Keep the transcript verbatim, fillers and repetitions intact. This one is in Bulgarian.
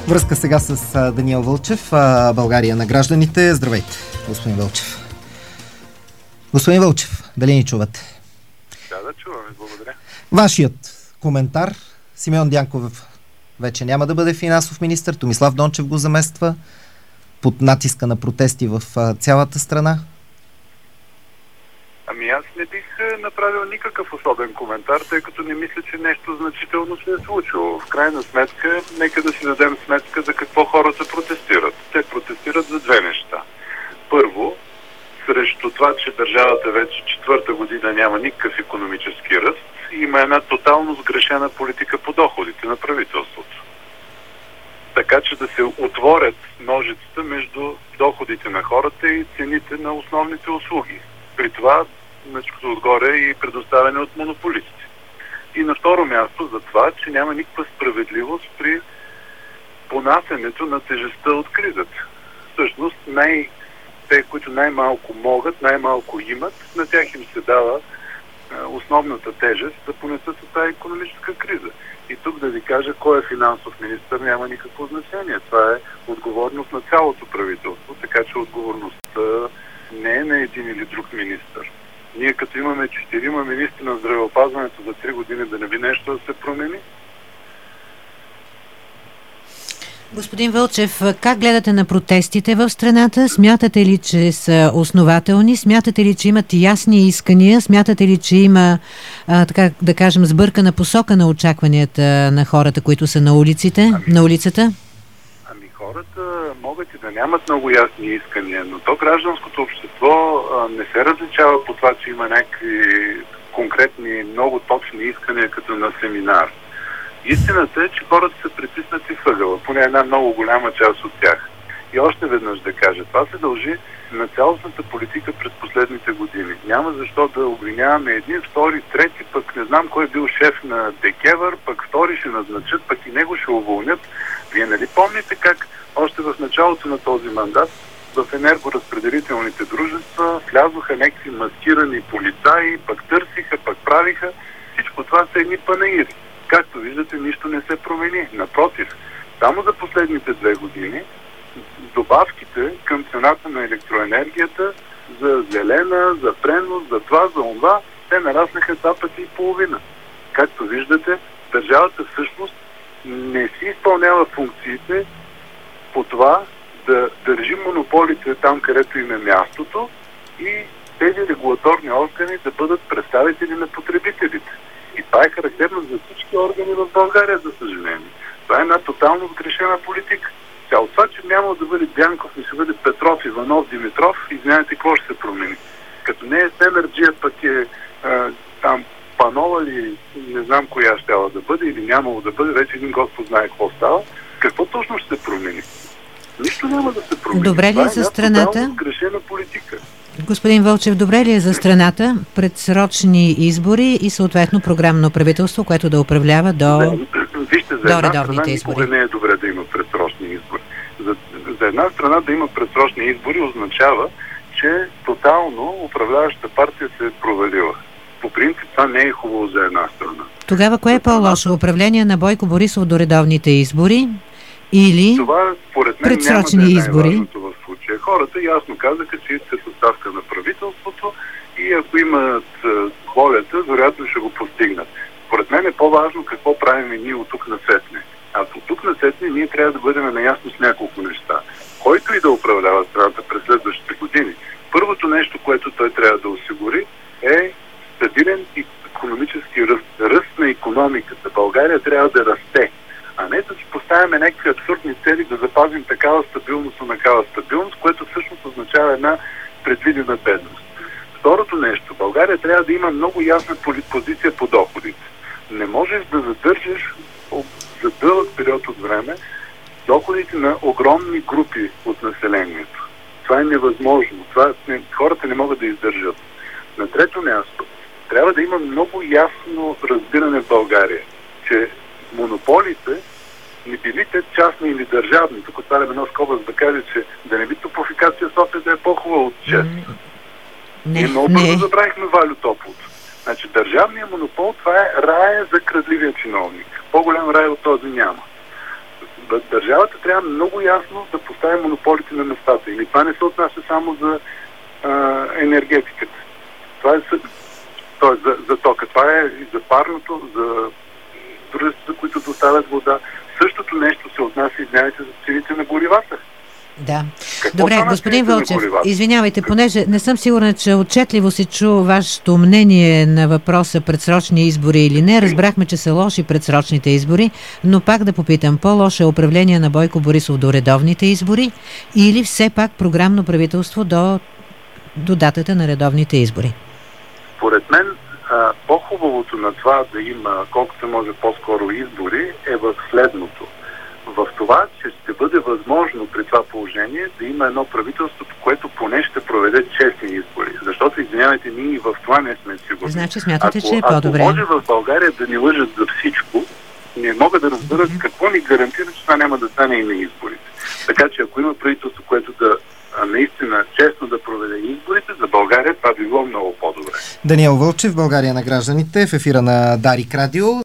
Връзка сега с а, Даниел Вълчев, а, България на гражданите. Здравейте, господин Вълчев. Господин Вълчев, дали ни чувате? Да, да чуваме, благодаря. Вашият коментар. Симеон Дянков вече няма да бъде финансов министър. Томислав Дончев го замества под натиска на протести в а, цялата страна. Ами аз не бих направил никакъв особен коментар, тъй като не мисля, че нещо значително се е случило. В крайна сметка, нека да си дадем сметка за какво хората протестират. Те протестират за две неща. Първо, срещу това, че държавата вече четвърта година няма никакъв икономически ръст, има една тотално сгрешена политика по доходите на правителството. Така че да се отворят ножицата между доходите на хората и цените на основните услуги. При това, значи, отгоре и предоставяне от монополисти. И на второ място за това, че няма никаква справедливост при понасенето на тежестта от кризата. Всъщност, най- те, които най-малко могат, най-малко имат, на тях им се дава а, основната тежест да понесат от тази икономическа криза. И тук да ви кажа, кой е финансов министър, няма никакво значение. Това е отговорност на цялото правителство, така че отговорността не е на един или друг министър. Ние като имаме четирима министри на здравеопазването за три години, да не би нещо да се промени? Господин Вълчев, как гледате на протестите в страната? Смятате ли, че са основателни? Смятате ли, че имат ясни искания? Смятате ли, че има, а, така да кажем, сбъркана посока на очакванията на хората, които са на улиците, ами, на улицата? Ами хората могат и да нямат много ясни искания, но то гражданското общество а, не се различава по това, че има някакви конкретни, много точни искания, като на семинар. Истината е, че хората са притиснати въгъла, поне една много голяма част от тях. И още веднъж да кажа, това се дължи на цялостната политика през последните години. Няма защо да обвиняваме един, втори, трети, пък не знам кой е бил шеф на ДКЕВР, пък втори ще назначат, пък и него ще уволнят. Вие нали помните как още в началото на този мандат в енергоразпределителните дружества влязоха някакви маскирани полицаи, пък търсиха, пък правиха. Всичко това са едни панаири. Както виждате, нищо не се промени. Напротив, само за последните две години добавките към цената на електроенергията за зелена, за пренос, за това, за онова, те нараснаха два пъти и половина. Както виждате, държавата всъщност не си изпълнява функциите по това да държи монополите там, където им е мястото и тези регулаторни органи да бъдат представители на потребителите. И това е характерно за всички органи в България, за съжаление. Това е една тотално сгрешена политика. Сега от това, че няма да бъде Дянков, не ще бъде Петров, Иванов, Димитров, извинявайте, какво ще се промени? Като не е Сенерджия, пък е а, там Панова ли, не знам коя щяла да бъде или нямало да бъде, вече един Господ знае какво става. Какво точно ще се промени? Нищо няма да се промени. Добре ли е за страната? Това е една сгрешена политика. Господин Вълчев, добре ли е за страната предсрочни избори и съответно програмно правителство, което да управлява до, да, вижте, за до една редовните страна избори? Никога не е добре да има предсрочни избори. За, за една страна да има предсрочни избори означава, че тотално управляващата партия се е провалила. По принцип това не е хубаво за една страна. Тогава кое е по-лошо? Управление на Бойко Борисов до редовните избори или това, според мен, предсрочни няма да е избори? най-важното в случая. Хората ясно казаха, че искат съставка на правителството и ако имат волята, вероятно ще го постигнат. Според мен е по-важно какво правим ние от тук насетне. А от тук насетне ние трябва да бъдем наясно с няколко неща. Който и да управлява страната през следващите години, първото нещо, което той трябва да осигури, е стабилен икономически ръст. Ръст на икономиката. България трябва да расте. А не да си поставяме някакви абсурдни цели да запазим такава стабилност, такава стабилност, което всъщност означава една предвидена бедност. Второто нещо, България трябва да има много ясна позиция по доходите. Не можеш да задържиш за дълъг период от време доходите на огромни групи от населението. Това е невъзможно. Това не, хората не могат да издържат. На трето място, трябва да има много ясно разбиране в България, че монополите, не били те частни или държавни. Тук отварям една скоба, за да кажа, че да не би Топлофикация София да е по-хубава от ЧЕЗ. Не, Ние много бързо забравихме Валю Топлото. Значи държавният монопол, това е рая за крадливия чиновник. По-голям рай от този няма. Държавата трябва много ясно да постави монополите на местата. Или това не се отнася само за а, енергетиката. Това е за, т.е. за, за тока. Това е и за парното, за дружествата, които доставят вода. Същото нещо се отнася, извинявайте, за цените на горивата. Да. Какво Добре, господин Вълчев, извинявайте, понеже не съм сигурна, че отчетливо се чу вашето мнение на въпроса предсрочни избори или не. Разбрахме, че са лоши предсрочните избори, но пак да попитам, по-лошо е управление на Бойко Борисов до редовните избори или все пак програмно правителство до, до датата на редовните избори? Според мен, а, по-хубавото на това да има колкото може по-скоро избори е в следното. В това, че ще бъде възможно при това положение да има едно правителство, което поне ще проведе честни избори. Защото, извинявайте, ние и в това не сме сигурни. Значи смятате, ако, че е по-добре. Ако може в България да ни лъжат за всичко, не мога да разбера mm-hmm. какво ни гарантира, че това няма да стане и на изборите. Така че ако има правителство, което да наистина честно да проведе изборите, за България това би било много по-добре. Даниел Вълчев, България на гражданите, в ефира на Дарик Радио.